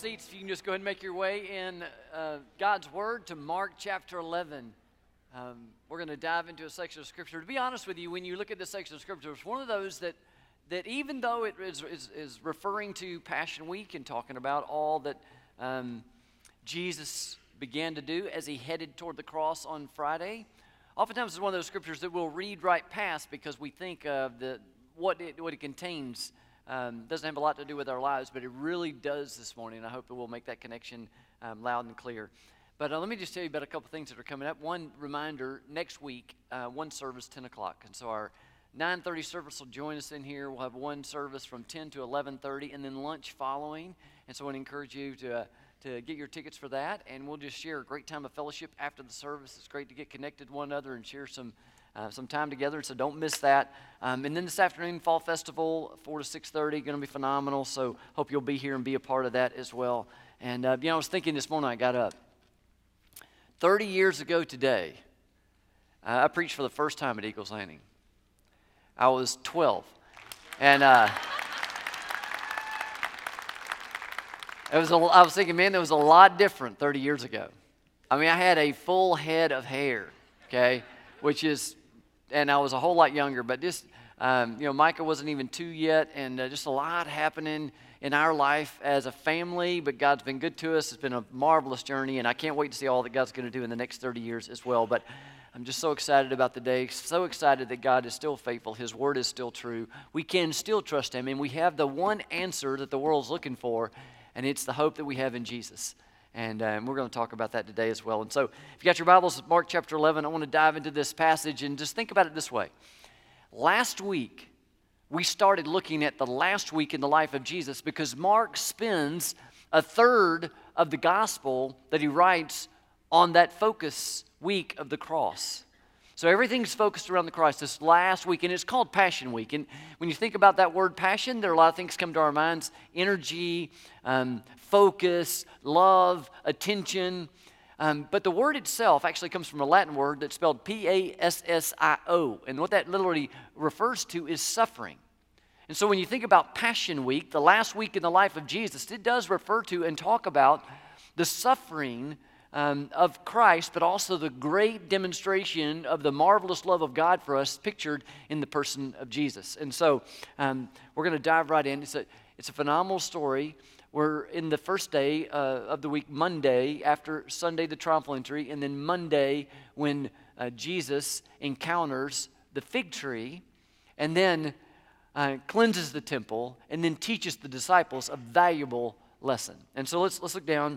seats, if you can just go ahead and make your way in God's Word to Mark chapter 11. We're going to dive into a section of Scripture. To be honest with you, when you look at this section of Scripture, it's one of those that even though it is referring to Passion Week and talking about all that Jesus began to do as he headed toward the cross on Friday, oftentimes it's one of those Scriptures that we'll read right past because we think of what it contains. Doesn't have a lot to do with our lives, but it really does this morning, and I hope that we'll make that connection loud and clear. But let me just tell you about a couple things that are coming up. One reminder, next week, one service, 10 o'clock. And so our 9:30 service will join us in here. We'll have one service from 10 to 11:30, and then lunch following. And so I want to encourage you to get your tickets for that, and we'll just share a great time of fellowship after the service. It's great to get connected to one another and share some time together, so don't miss that. And then this afternoon, Fall Festival, 4 to 6:30, going to be phenomenal, so hope you'll be here and be a part of that as well. And, I was thinking this morning I got up. 30 years ago today, I preached for the first time at Eagles Landing. I was 12. And I was thinking, man, that was a lot different 30 years ago. I mean, I had a full head of hair, okay, and I was a whole lot younger, but just, Micah wasn't even 2 yet, and just a lot happening in our life as a family, but God's been good to us. It's been a marvelous journey, and I can't wait to see all that God's going to do in the next 30 years as well, but I'm just so excited about the day, so excited that God is still faithful. His word is still true. We can still trust Him, and we have the one answer that the world's looking for, and it's the hope that we have in Jesus. And we're going to talk about that today as well. And so if you got your Bibles, Mark chapter 11, I want to dive into this passage and just think about it this way. Last week, we started looking at the last week in the life of Jesus because Mark spends a third of the gospel that he writes on that focus week of the cross. So everything's focused around the cross this last week, and it's called Passion Week. And when you think about that word passion, there are a lot of things come to our minds: energy, focus, love, attention. But the word itself actually comes from a Latin word that's spelled P-A-S-S-I-O. And what that literally refers to is suffering. And so when you think about Passion Week, the last week in the life of Jesus, it does refer to and talk about the suffering of Christ, but also the great demonstration of the marvelous love of God for us pictured in the person of Jesus. And so we're going to dive right in. It's a phenomenal story. We're in the first day of the week, Monday, after Sunday, the triumphal entry, and then Monday when Jesus encounters the fig tree and then cleanses the temple and then teaches the disciples a valuable lesson. And so let's look down.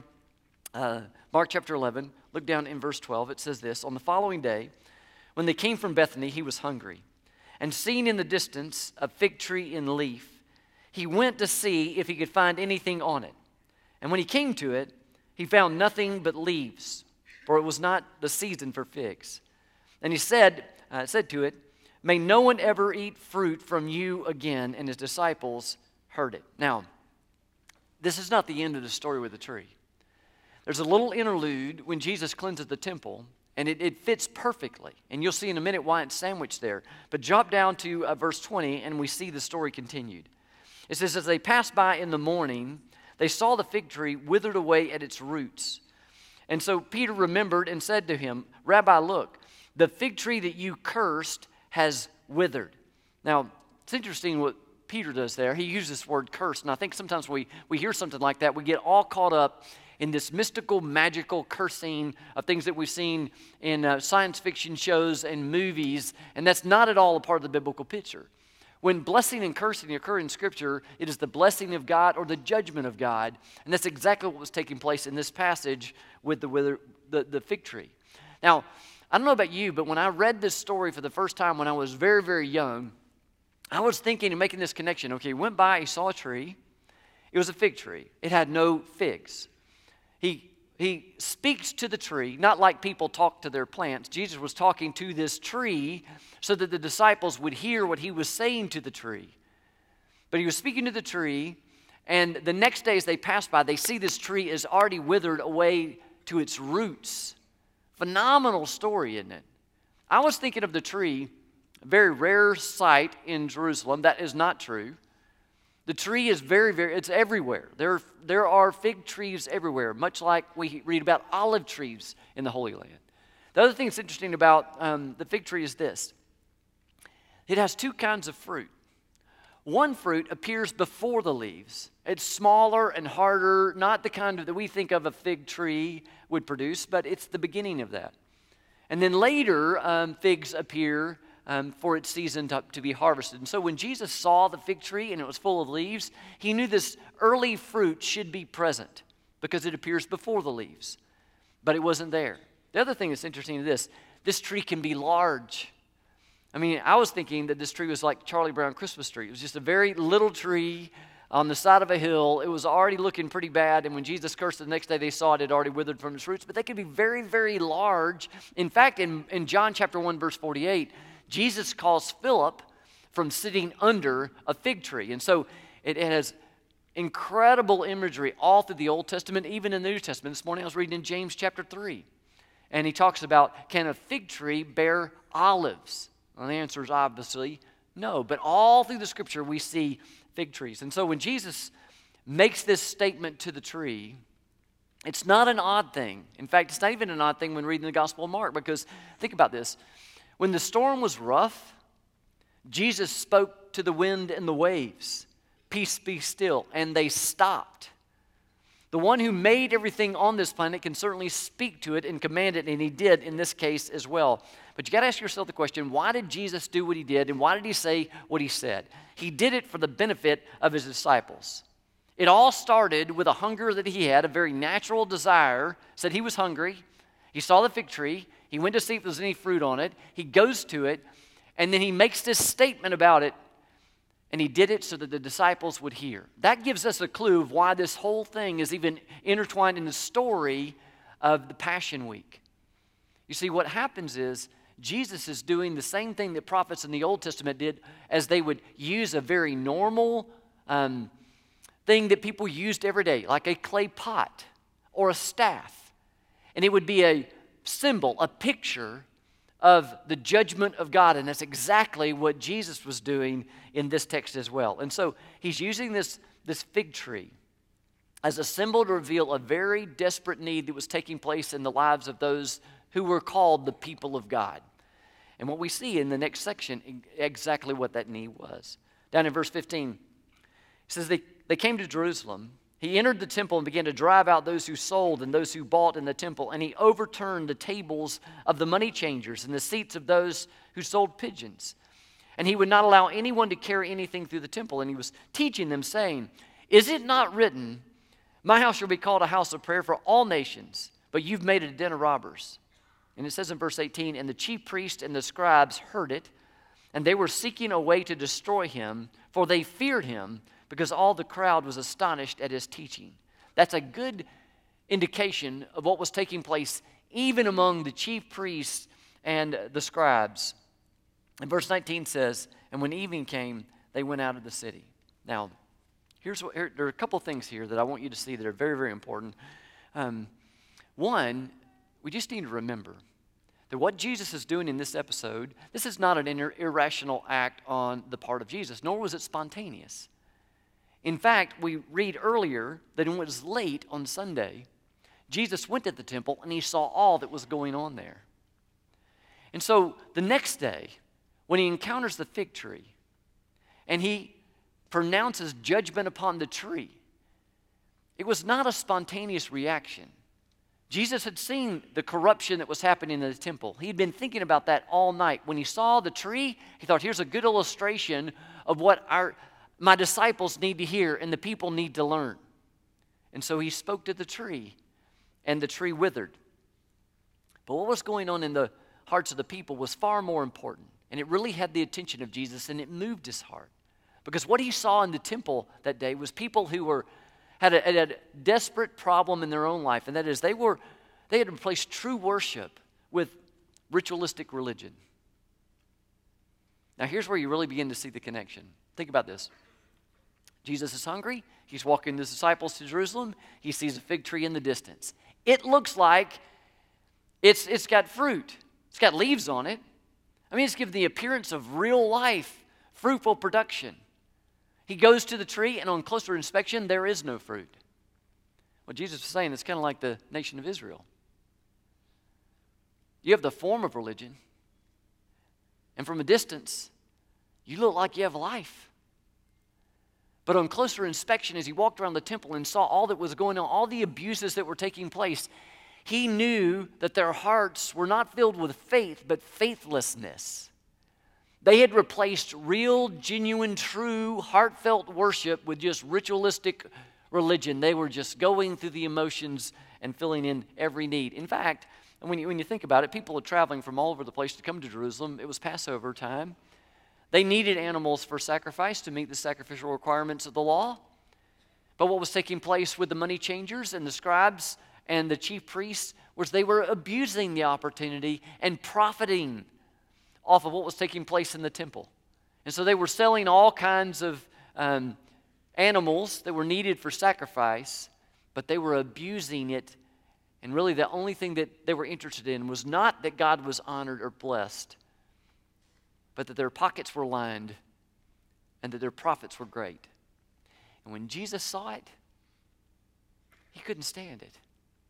Mark chapter 11, look down in verse 12. It says this: On the following day, when they came from Bethany, he was hungry. And seeing in the distance a fig tree in leaf, he went to see if he could find anything on it. And when he came to it, he found nothing but leaves, for it was not the season for figs. And he said to it, "May no one ever eat fruit from you again." And his disciples heard it. Now, this is not the end of the story with the tree. There's a little interlude when Jesus cleanses the temple, and it fits perfectly. And you'll see in a minute why it's sandwiched there. But drop down to verse 20, and we see the story continued. It says, as they passed by in the morning, they saw the fig tree withered away at its roots. And so Peter remembered and said to him, "Rabbi, look, the fig tree that you cursed has withered." Now, it's interesting what Peter does there. He uses this word curse, and I think sometimes we hear something like that, we get all caught up in this mystical, magical cursing of things that we've seen in science fiction shows and movies, and that's not at all a part of the biblical picture. When blessing and cursing occur in Scripture, it is the blessing of God or the judgment of God, and that's exactly what was taking place in this passage with the fig tree. Now, I don't know about you, but when I read this story for the first time when I was very, very young, I was thinking and making this connection. Okay, he went by, he saw a tree. It was a fig tree. It had no figs. He speaks to the tree, not like people talk to their plants. Jesus was talking to this tree so that the disciples would hear what he was saying to the tree. But he was speaking to the tree, and the next day as they pass by, they see this tree is already withered away to its roots. Phenomenal story, isn't it? I was thinking of the tree, a very rare sight in Jerusalem. That is not true. The tree is it's everywhere. There are fig trees everywhere, much like we read about olive trees in the Holy Land. The other thing that's interesting about the fig tree is this. It has two kinds of fruit. One fruit appears before the leaves. It's smaller and harder, not the kind that we think of a fig tree would produce, but it's the beginning of that. And then later, figs appear for its season to be harvested. And so when Jesus saw the fig tree and it was full of leaves, he knew this early fruit should be present because it appears before the leaves. But it wasn't there. The other thing that's interesting is this tree can be large. I mean, I was thinking that this tree was like Charlie Brown Christmas tree. It was just a very little tree on the side of a hill. It was already looking pretty bad, and when Jesus cursed it the next day, they saw it had already withered from its roots. But they could be very, very large. In fact, in John chapter 1, verse 48, Jesus calls Philip from sitting under a fig tree. And so it has incredible imagery all through the Old Testament, even in the New Testament. This morning I was reading in James chapter 3, and he talks about, can a fig tree bear olives? Well, the answer is obviously no, but all through the Scripture we see fig trees. And so when Jesus makes this statement to the tree, it's not an odd thing. In fact, it's not even an odd thing when reading the Gospel of Mark, because think about this. When the storm was rough, Jesus spoke to the wind and the waves, "Peace, be still," and they stopped. The one who made everything on this planet can certainly speak to it and command it, and he did in this case as well. But you got to ask yourself the question, why did Jesus do what he did, and why did he say what he said? He did it for the benefit of his disciples. It all started with a hunger that he had, a very natural desire. Said he was hungry. He saw the fig tree. He went to see if there was any fruit on it. He goes to it, and then he makes this statement about it, and he did it so that the disciples would hear. That gives us a clue of why this whole thing is even intertwined in the story of the Passion Week. You see, what happens is Jesus is doing the same thing that prophets in the Old Testament did, as they would use a very normal thing that people used every day, like a clay pot or a staff. And it would be a symbol, a picture of the judgment of God, and that's exactly what Jesus was doing in this text as well. And so he's using this fig tree as a symbol to reveal a very desperate need that was taking place in the lives of those who were called the people of God. And what we see in the next section, exactly what that need was. Down in verse 15, it says, they came to Jerusalem. He entered the temple and began to drive out those who sold and those who bought in the temple. And he overturned the tables of the money changers and the seats of those who sold pigeons. And he would not allow anyone to carry anything through the temple. And he was teaching them, saying, "Is it not written, my house shall be called a house of prayer for all nations, but you've made it a den of robbers?" And it says in verse 18, and the chief priests and the scribes heard it, and they were seeking a way to destroy him, for they feared him, because all the crowd was astonished at his teaching. That's a good indication of what was taking place even among the chief priests and the scribes. And verse 19 says, and when evening came, they went out of the city. Now, there are a couple things here that I want you to see that are very, very important. One, we just need to remember that what Jesus is doing in this episode, this is not an irrational act on the part of Jesus, nor was it spontaneous. In fact, we read earlier that when it was late on Sunday, Jesus went to the temple and he saw all that was going on there. And so the next day, when he encounters the fig tree and he pronounces judgment upon the tree, it was not a spontaneous reaction. Jesus had seen the corruption that was happening in the temple. He had been thinking about that all night. When he saw the tree, he thought, here's a good illustration of what my disciples need to hear and the people need to learn. And so he spoke to the tree, and the tree withered. But what was going on in the hearts of the people was far more important, and it really had the attention of Jesus, and it moved his heart. Because what he saw in the temple that day was people who had a desperate problem in their own life, and that is they had replaced true worship with ritualistic religion. Now here's where you really begin to see the connection. Think about this. Jesus is hungry. He's walking his disciples to Jerusalem. He sees a fig tree in the distance. It looks like it's got fruit. It's got leaves on it. I mean, it's given the appearance of real life, fruitful production. He goes to the tree, and on closer inspection, there is no fruit. What Jesus was saying is kind of like the nation of Israel. You have the form of religion, and from a distance, you look like you have life. But on closer inspection, as he walked around the temple and saw all that was going on, all the abuses that were taking place, he knew that their hearts were not filled with faith, but faithlessness. They had replaced real, genuine, true, heartfelt worship with just ritualistic religion. They were just going through the emotions and filling in every need. In fact, when you think about it, people are traveling from all over the place to come to Jerusalem. It was Passover time. They needed animals for sacrifice to meet the sacrificial requirements of the law. But what was taking place with the money changers and the scribes and the chief priests was they were abusing the opportunity and profiting off of what was taking place in the temple. And so they were selling all kinds of animals that were needed for sacrifice, but they were abusing it. And really the only thing that they were interested in was not that God was honored or blessed, but that their pockets were lined and that their profits were great. And when Jesus saw it, he couldn't stand it.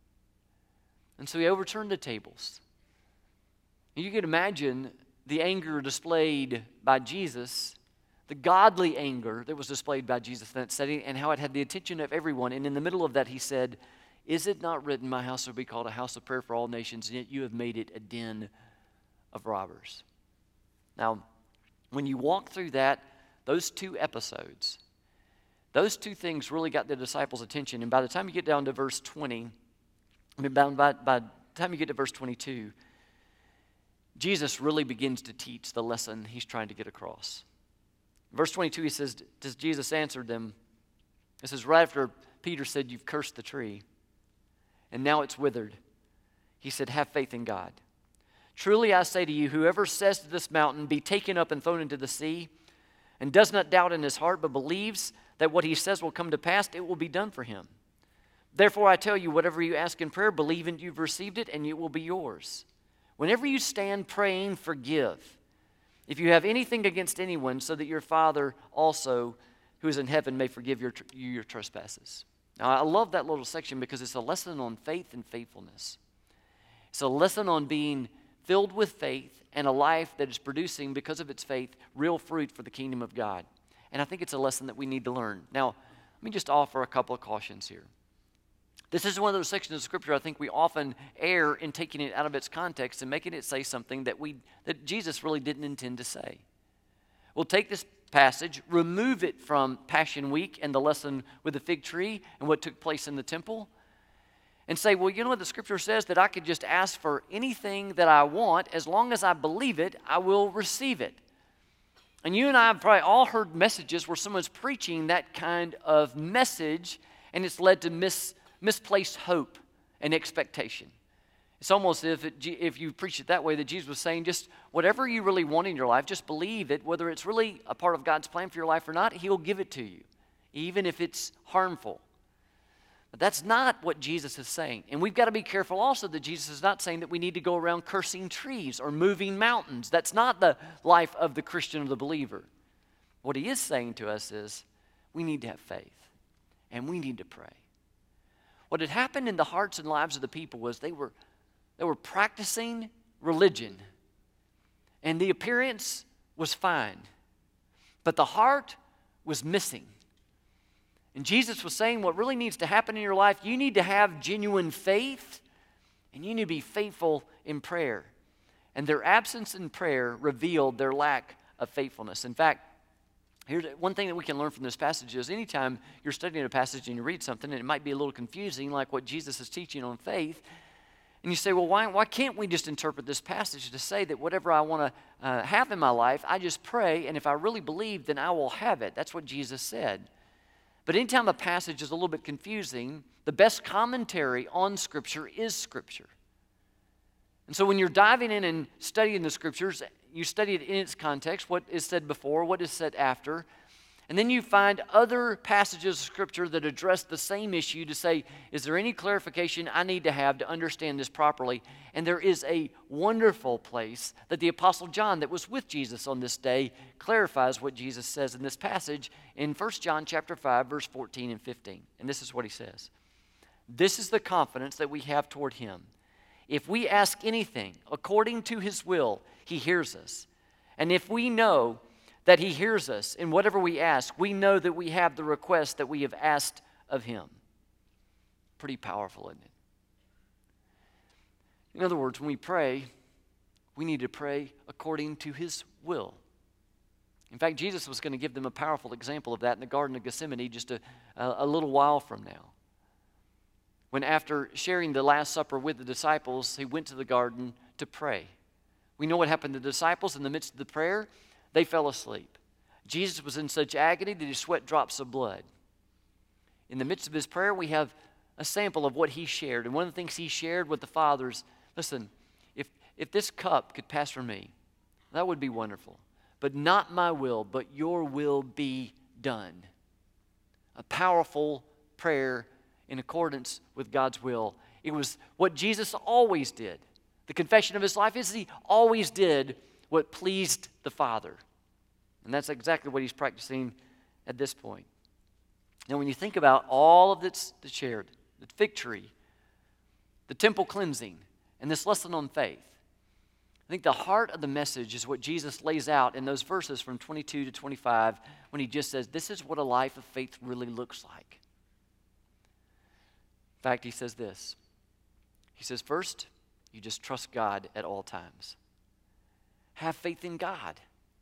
And so he overturned the tables. And you can imagine the anger displayed by Jesus, the godly anger that was displayed by Jesus in that setting, and how it had the attention of everyone. And in the middle of that, he said, "Is it not written, my house will be called a house of prayer for all nations, and yet you have made it a den of robbers?" Now, when you walk through those two episodes, those two things really got the disciples' attention. And by the time you get down to verse 20, by the time you get to verse 22, Jesus really begins to teach the lesson he's trying to get across. Verse 22, he says, Jesus answered them. This is right after Peter said, "You've cursed the tree, and now it's withered." He said, "Have faith in God. Truly I say to you, whoever says to this mountain, 'Be taken up and thrown into the sea,' and does not doubt in his heart, but believes that what he says will come to pass, it will be done for him. Therefore I tell you, whatever you ask in prayer, believe that you've received it, and it will be yours. Whenever you stand praying, forgive, if you have anything against anyone, so that your Father also, who is in heaven, may forgive you your trespasses." Now, I love that little section because it's a lesson on faith and faithfulness. It's a lesson on being filled with faith and a life that is producing, because of its faith, real fruit for the kingdom of God. And I think it's a lesson that we need to learn. Now, let me just offer a couple of cautions here. This is one of those sections of Scripture I think we often err in taking it out of its context and making it say something that Jesus really didn't intend to say. We'll take this passage, remove it from Passion Week and the lesson with the fig tree and what took place in the temple, and say, well, you know what the Scripture says? That I could just ask for anything that I want. As long as I believe it, I will receive it. And you and I have probably all heard messages where someone's preaching that kind of message, and it's led to misplaced hope and expectation. It's almost as if you preach it that way, that Jesus was saying, just whatever you really want in your life, just believe it, whether it's really a part of God's plan for your life or not, He'll give it to you, even if it's harmful. But that's not what Jesus is saying. And we've got to be careful also that Jesus is not saying that we need to go around cursing trees or moving mountains. That's not the life of the Christian or the believer. What He is saying to us is we need to have faith and we need to pray. What had happened in the hearts and lives of the people was they were practicing religion, and the appearance was fine, but the heart was missing. And Jesus was saying what really needs to happen in your life, you need to have genuine faith, and you need to be faithful in prayer. And their absence in prayer revealed their lack of faithfulness. In fact, here's one thing that we can learn from this passage is anytime you're studying a passage and you read something and it might be a little confusing, like what Jesus is teaching on faith, and you say, well, why can't we just interpret this passage to say that whatever I want to have in my life, I just pray, and if I really believe, then I will have it. That's what Jesus said. But anytime a passage is a little bit confusing, the best commentary on Scripture is Scripture. And so when you're diving in and studying the Scriptures, you study it in its context, what is said before, what is said after, And then you find other passages of Scripture that address the same issue to say, is there any clarification I need to have to understand this properly? And there is a wonderful place that the Apostle John, that was with Jesus on this day, clarifies what Jesus says in this passage in 1 John chapter 5, verse 14 and 15. And this is what he says. This is the confidence that we have toward him. If we ask anything according to his will, he hears us. And if we know that he hears us in whatever we ask, we know that we have the request that we have asked of him. Pretty powerful, isn't it? In other words, when we pray, we need to pray according to his will. In fact, Jesus was going to give them a powerful example of that in the Garden of Gethsemane just a little while from now. When after sharing the Last Supper with the disciples, he went to the garden to pray. We know what happened to the disciples in the midst of the prayer. They fell asleep. Jesus was in such agony that he sweat drops of blood. In the midst of his prayer, we have a sample of what he shared. And one of the things he shared with the fathers, listen, if this cup could pass from me, that would be wonderful. But not my will, but your will be done. A powerful prayer in accordance with God's will. It was what Jesus always did. The confession of his life is he always did what pleased the Father. And that's exactly what he's practicing at this point. Now, when you think about all of that's shared, the fig tree, the temple cleansing, and this lesson on faith, I think the heart of the message is what Jesus lays out in those verses from 22 to 25 when he just says, this is what a life of faith really looks like. In fact, he says this. He says, first, you just trust God at all times. Have faith in God.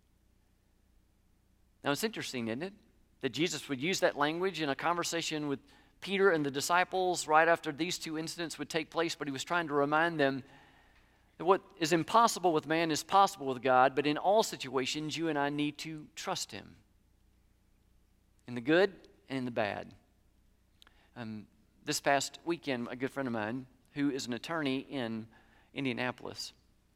Now, it's interesting, isn't it, that Jesus would use that language in a conversation with Peter and the disciples right after these two incidents would take place, but he was trying to remind them that what is impossible with man is possible with God, but in all situations, you and I need to trust him. In the good and in the bad. This past weekend, a good friend of mine, who is an attorney in Indianapolis,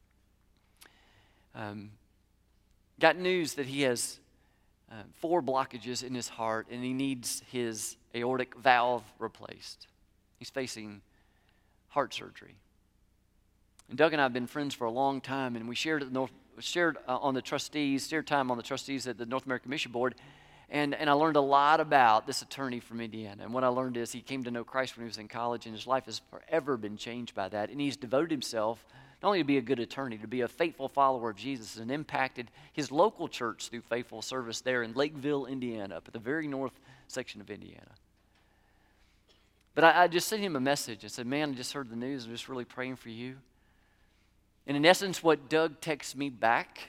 got news that he has 4 blockages in his heart and he needs his aortic valve replaced. He's facing heart surgery. And Doug and I have been friends for a long time, and we shared time on the trustees at the North American Mission Board, and I learned a lot about this attorney from Indiana. And what I learned is he came to know Christ when he was in college, and his life has forever been changed by that. And he's devoted himself not only to be a good attorney, to be a faithful follower of Jesus, and impacted his local church through faithful service there in Lakeville, Indiana, up at the very north section of Indiana. But I just sent him a message. I said, man, I just heard the news. I'm just really praying for you. And in essence, what Doug texted me back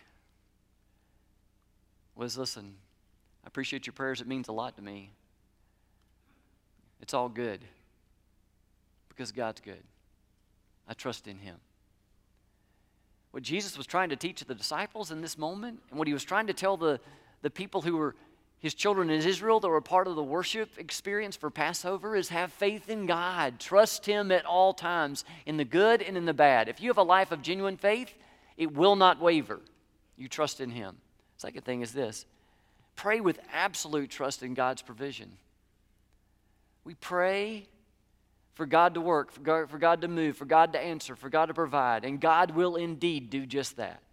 was, listen, I appreciate your prayers. It means a lot to me. It's all good because God's good. I trust in him. What Jesus was trying to teach the disciples in this moment, and what he was trying to tell the people who were his children in Israel that were part of the worship experience for Passover, is have faith in God. Trust him at all times, in the good and in the bad. If you have a life of genuine faith, it will not waver. You trust in him. Second thing is this. Pray with absolute trust in God's provision. We pray for God to work, for God to move, for God to answer, for God to provide, and God will indeed do just that.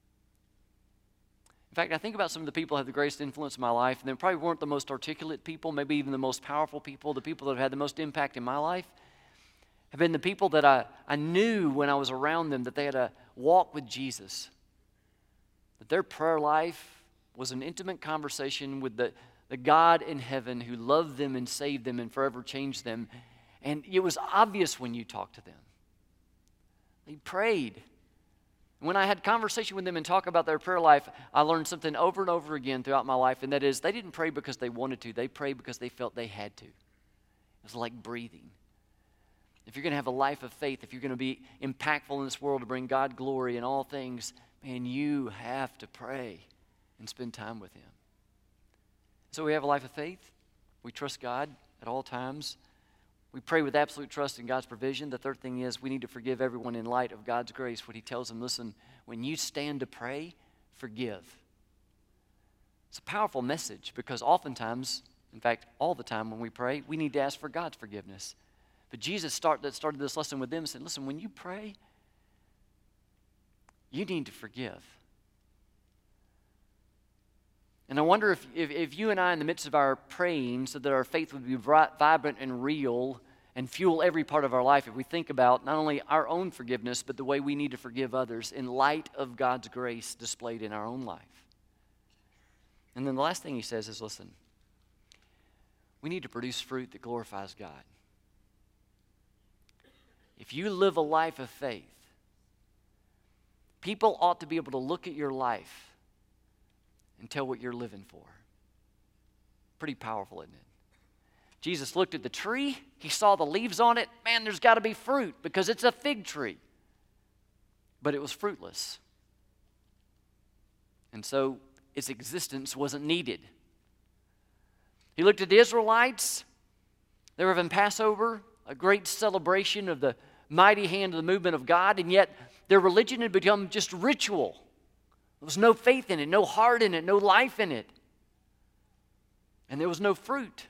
In fact, I think about some of the people who have the greatest influence in my life, and they probably weren't the most articulate people, maybe even the most powerful people, the people that have had the most impact in my life, have been the people that I knew when I was around them that they had a walk with Jesus, that their prayer life was an intimate conversation with the God in heaven who loved them and saved them and forever changed them. And it was obvious when you talked to them. They prayed. When I had conversation with them and talk about their prayer life, I learned something over and over again throughout my life, and that is they didn't pray because they wanted to. They prayed because they felt they had to. It was like breathing. If you're going to have a life of faith, if you're going to be impactful in this world to bring God glory in all things, man, you have to pray and spend time with him. So we have a life of faith. We trust God at all times. We pray with absolute trust in God's provision. The third thing is we need to forgive everyone in light of God's grace. What he tells them, listen, when you stand to pray, forgive. It's a powerful message because oftentimes, in fact, all the time when we pray, we need to ask for God's forgiveness. But Jesus started this lesson with them and said, listen, when you pray, you need to forgive. And I wonder if you and I, in the midst of our praying, so that our faith would be vibrant and real and fuel every part of our life, if we think about not only our own forgiveness, but the way we need to forgive others in light of God's grace displayed in our own life. And then the last thing he says is, listen, we need to produce fruit that glorifies God. If you live a life of faith, people ought to be able to look at your life and tell what you're living for. Pretty powerful, isn't it? Jesus looked at the tree. He saw the leaves on it. Man, there's got to be fruit because it's a fig tree. But it was fruitless. And so its existence wasn't needed. He looked at the Israelites. They were having Passover, a great celebration of the mighty hand of the movement of God, and yet their religion had become just ritual. There was no faith in it, no heart in it, no life in it. And there was no fruit.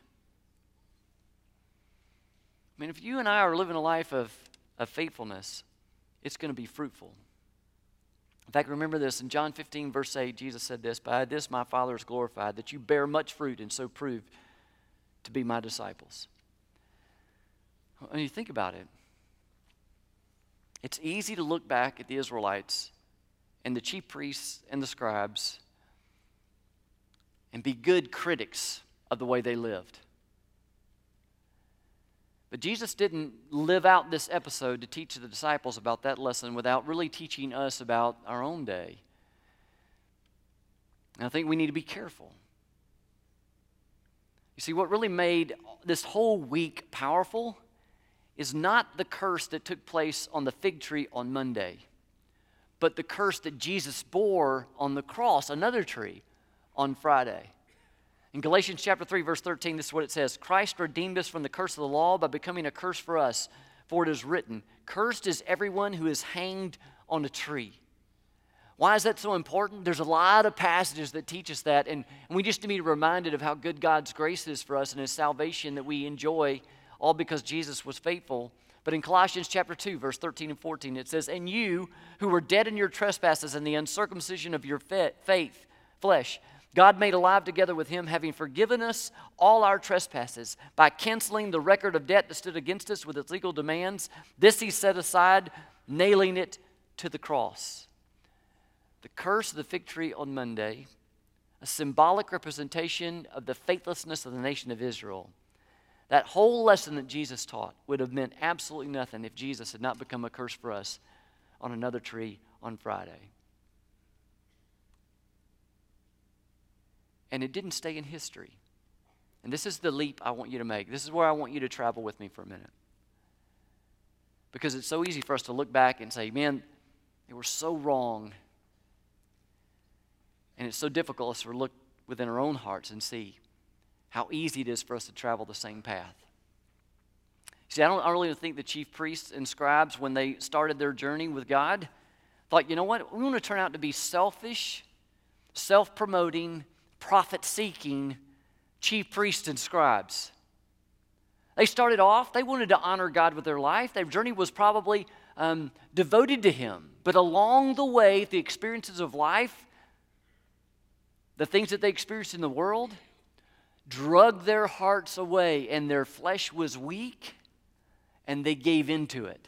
I mean, if you and I are living a life of faithfulness, it's going to be fruitful. In fact, remember this, in John 15, verse 8, Jesus said this, by this my Father is glorified, that you bear much fruit and so prove to be my disciples. When you think about it, it's easy to look back at the Israelites and the chief priests and the scribes and be good critics of the way they lived. But Jesus didn't live out this episode to teach the disciples about that lesson without really teaching us about our own day. And I think we need to be careful. You see, what really made this whole week powerful is not the curse that took place on the fig tree on Monday, but the curse that Jesus bore on the cross, another tree, on Friday. In Galatians chapter 3, verse 13, this is what it says. Christ redeemed us from the curse of the law by becoming a curse for us. For it is written, cursed is everyone who is hanged on a tree. Why is that so important? There's a lot of passages that teach us that, and we just need to be reminded of how good God's grace is for us and His salvation that we enjoy, all because Jesus was faithful. But in Colossians chapter 2, verse 13 and 14, it says, and you who were dead in your trespasses and the uncircumcision of your flesh, God made alive together with Him, having forgiven us all our trespasses by canceling the record of debt that stood against us with its legal demands. This He set aside, nailing it to the cross. The curse of the fig tree on Monday, a symbolic representation of the faithlessness of the nation of Israel. That whole lesson that Jesus taught would have meant absolutely nothing if Jesus had not become a curse for us on another tree on Friday. And it didn't stay in history. And this is the leap I want you to make. This is where I want you to travel with me for a minute. Because it's so easy for us to look back and say, man, they were so wrong. And it's so difficult for us to look within our own hearts and see how easy it is for us to travel the same path. See, I don't really think the chief priests and scribes, when they started their journey with God, thought, you know what, we want to turn out to be selfish, self-promoting, profit-seeking chief priests and scribes. They started off, they wanted to honor God with their life. Their journey was probably devoted to Him. But along the way, the experiences of life, the things that they experienced in the world, drug their hearts away, and their flesh was weak, and they gave into it.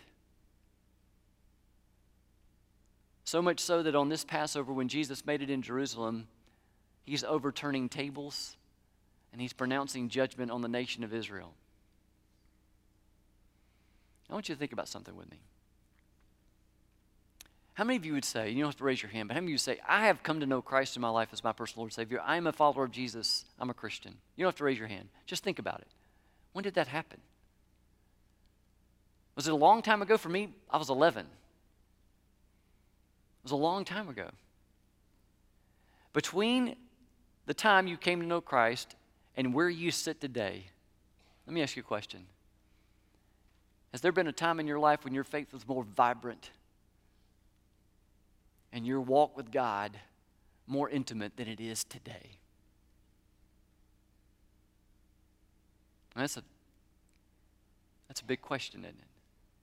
So much so that on this Passover, when Jesus made it in Jerusalem, He's overturning tables, and He's pronouncing judgment on the nation of Israel. I want you to think about something with me. How many of you would say, you don't have to raise your hand, but how many of you would say, I have come to know Christ in my life as my personal Lord and Savior. I am a follower of Jesus. I'm a Christian. You don't have to raise your hand. Just think about it. When did that happen? Was it a long time ago? For me, I was 11. It was a long time ago. Between the time you came to know Christ and where you sit today, let me ask you a question. Has there been a time in your life when your faith was more vibrant and your walk with God more intimate than it is today? And that's a big question, isn't it?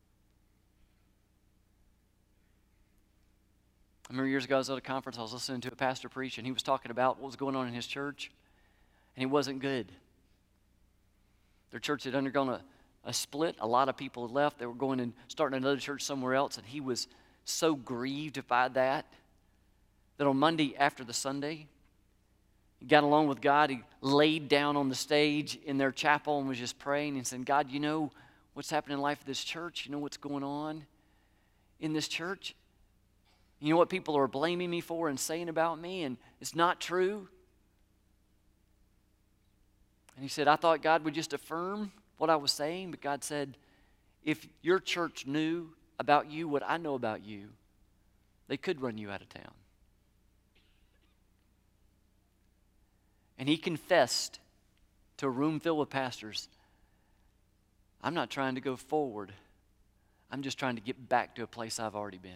I remember years ago I was at a conference, I was listening to a pastor preach, and he was talking about what was going on in his church, and it wasn't good. Their church had undergone a split. A lot of people had left. They were going and starting another church somewhere else, and he was so grieved by that on Monday after the Sunday, he got along with God. He laid down on the stage in their chapel and was just praying and saying, God, you know what's happening in the life of this church? You know what's going on in this church? You know what people are blaming me for and saying about me, and it's not true. And he said, I thought God would just affirm what I was saying, but God said, if your church knew about you what I know about you, they could run you out of town. And he confessed to a room filled with pastors, I'm not trying to go forward. I'm just trying to get back to a place I've already been.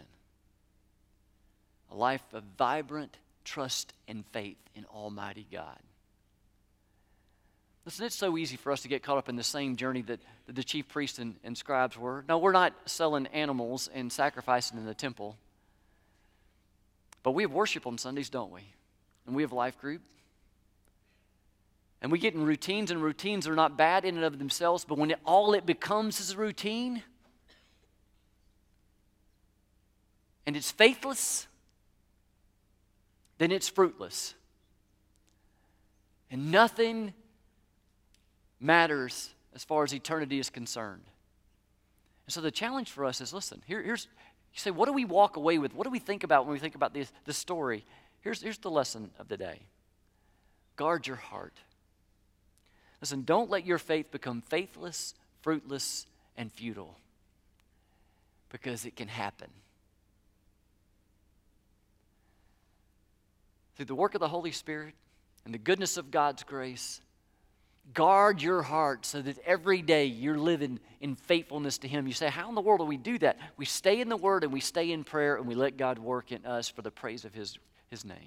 A life of vibrant trust and faith in Almighty God. Listen, it's so easy for us to get caught up in the same journey that the chief priests and scribes were. No, we're not selling animals and sacrificing in the temple. But we have worship on Sundays, don't we? And we have life group. And we get in routines, and routines are not bad in and of themselves, but when all it becomes is a routine, and it's faithless, then it's fruitless. And nothing matters as far as eternity is concerned. And so the challenge for us is, listen, here's, you say, what do we walk away with? What do we think about when we think about this story? Here's the lesson of the day. Guard your heart. Listen, don't let your faith become faithless, fruitless, and futile, because it can happen. Through the work of the Holy Spirit and the goodness of God's grace, guard your heart so that every day you're living in faithfulness to Him. You say, how in the world do we do that? We stay in the Word and we stay in prayer and we let God work in us for the praise of His name.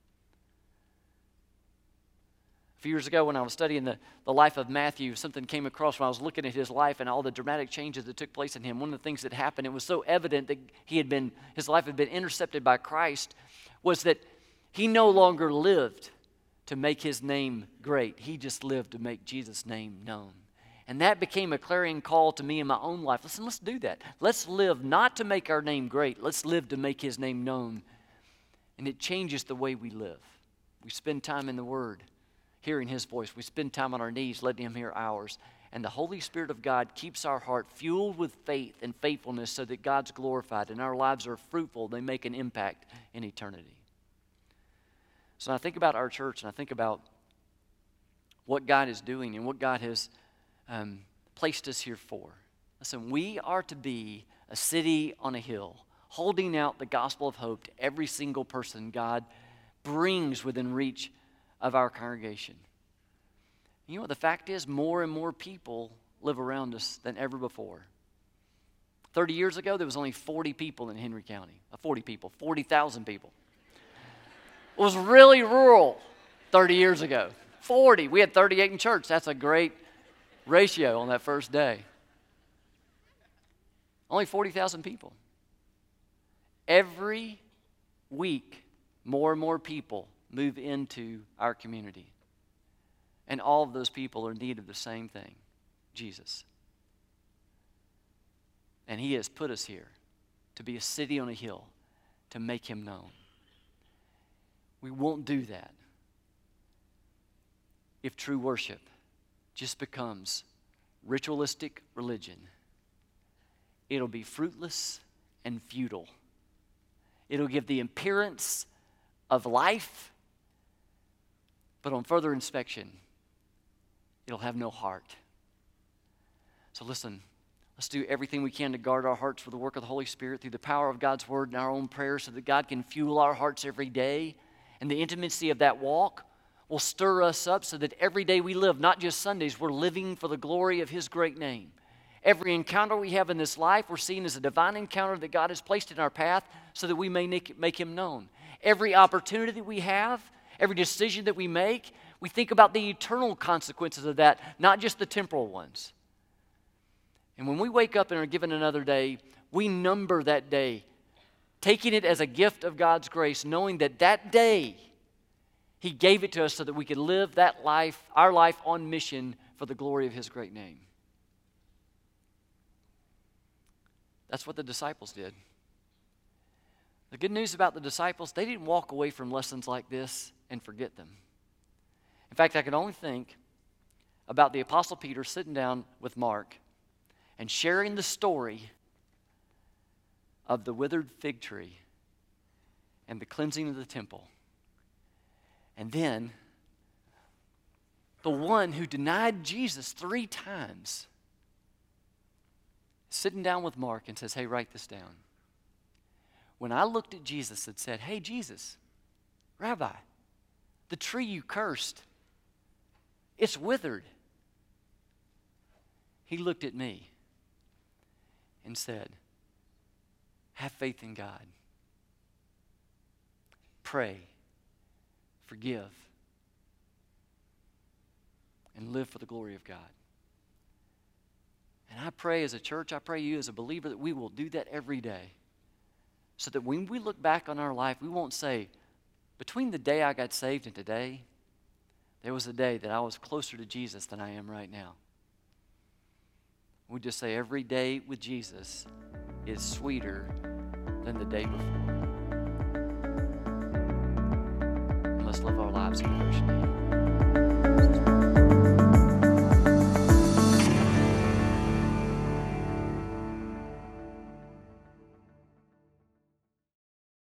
A few years ago when I was studying the life of Matthew, something came across when I was looking at his life and all the dramatic changes that took place in him. One of the things that happened, it was so evident that his life had been intercepted by Christ, was that he no longer lived to make his name great. He just lived to make Jesus' name known. And that became a clarion call to me in my own life. Listen, let's do that. Let's live not to make our name great. Let's live to make His name known. And it changes the way we live. We spend time in the Word, hearing His voice. We spend time on our knees, letting Him hear ours. And the Holy Spirit of God keeps our heart fueled with faith and faithfulness so that God's glorified and our lives are fruitful. They make an impact in eternity. So I think about our church and I think about what God is doing and what God has placed us here for. Listen, we are to be a city on a hill, holding out the gospel of hope to every single person God brings within reach of our congregation. You know what the fact is? More and more people live around us than ever before. 30 years ago, there was only 40 people in Henry County. 40,000 people. It was really rural 30 years ago. 40. We had 38 in church. That's a great ratio on that first day. Only 40,000 people. Every week, more and more people move into our community. And all of those people are in need of the same thing, Jesus. And He has put us here to be a city on a hill, to make Him known. We won't do that if true worship just becomes ritualistic religion. It'll be fruitless and futile. It'll give the appearance of life, but on further inspection, it'll have no heart. So listen, let's do everything we can to guard our hearts for the work of the Holy Spirit through the power of God's Word and our own prayers so that God can fuel our hearts every day. And the intimacy of that walk will stir us up so that every day we live, not just Sundays, we're living for the glory of His great name. Every encounter we have in this life, we're seeing as a divine encounter that God has placed in our path so that we may make Him known. Every opportunity that we have, every decision that we make, We think about the eternal consequences of that, not just the temporal ones. And when we wake up and are given another day, we number that day, taking it as a gift of God's grace, knowing that that day He gave it to us so that we could live that life, our life on mission for the glory of His great name. That's what the disciples did. The good news about the disciples, they didn't walk away from lessons like this and forget them. In fact, I can only think about the Apostle Peter sitting down with Mark and sharing the story of the withered fig tree and the cleansing of the temple. And then the one who denied Jesus 3 times sitting down with Mark and says, hey, write this down. When I looked at Jesus and said, hey, Jesus, Rabbi, the tree you cursed, it's withered. He looked at me and said, have faith in God. Pray, forgive, and live for the glory of God. And I pray as a church, I pray you as a believer that we will do that every day. So that when we look back on our life, we won't say, between the day I got saved and today, there was a day that I was closer to Jesus than I am right now. We just say every day with Jesus is sweeter than the day before. And let's live our lives in Christ.